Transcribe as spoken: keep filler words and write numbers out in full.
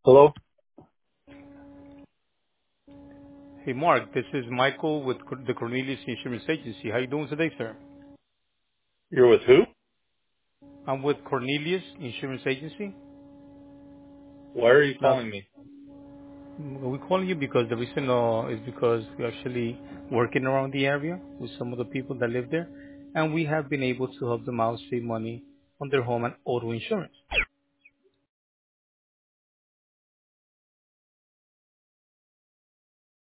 Hello? Hey, Mark, this is Michael with Cor- the Cornelius Insurance Agency. How you doing today, sir? You're with who? I'm with Cornelius Insurance Agency. Why are you Now, calling me? we're calling you because the reason uh, is because we're actually working around the area with some of the people that live there, and we have been able to help them out save money on their home and auto insurance.